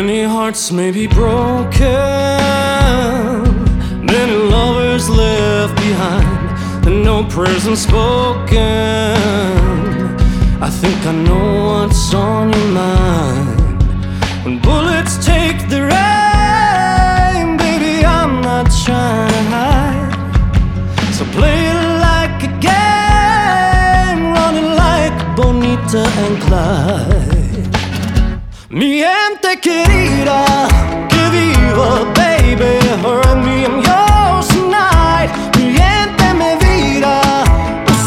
Many hearts may be broken, many lovers left behind, and no prayers unspoken. I think I know what's on your mind. When bullets take their aim, baby, I'm not trying to hide. So play it like a game, running like Bonita and Clyde. Mi gente querida, que viva, baby, hurry.